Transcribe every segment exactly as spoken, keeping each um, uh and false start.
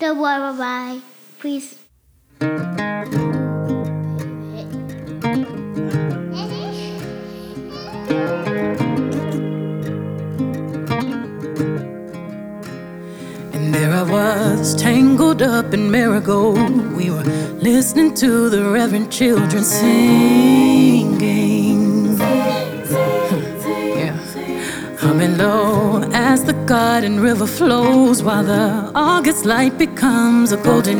The lullaby, please. And there I was, tangled up in marigold. We were listening to the reverend children singing. Yeah, humming low as the garden river flows, while the August light becomes a golden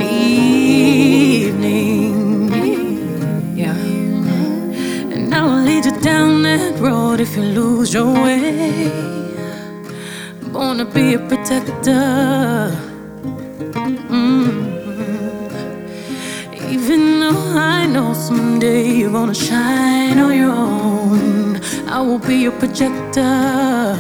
evening. Yeah, and I will lead you down that road if you lose your way. Born to be a protector. Mm-hmm. Even though I know someday you're gonna shine on your own, I will be your projector.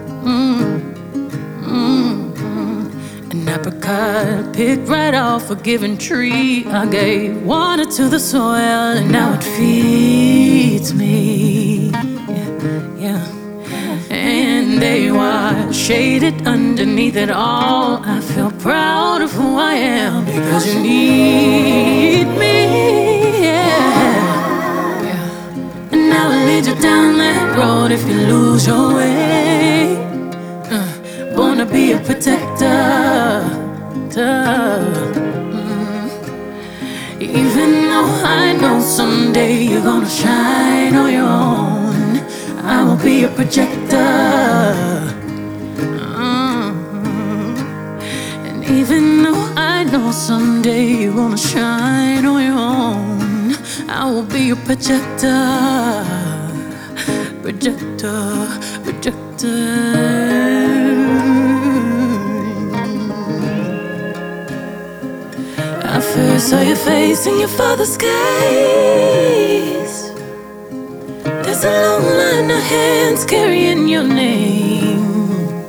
Mm-hmm. An apricot picked right off a given tree. I gave water to the soil and now it feeds me. Yeah, and there you are, shaded underneath it all. I feel proud of who I am because you need me. Yeah, yeah. And I will lead you down that road if you lose your way. Uh, born to be a protector. Mm. Even though I know someday you're gonna shine on your own, I will be a projector. Mm-hmm. And even though I know someday you're gonna shine on your own, I will be a projector. Projector, projector. I first saw your face in your father's case. There's a long line of hands carrying your name,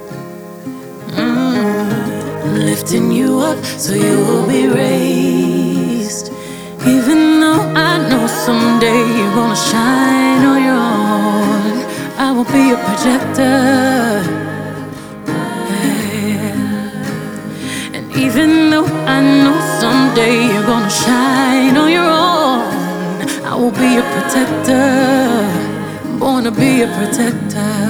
mm, lifting you up so you will be raised. Even though I know someday you're gonna shine on your own, I will be a projector. Yeah. And even though I know someday you're gonna shine on your own, I will be a protector. Born to be a protector.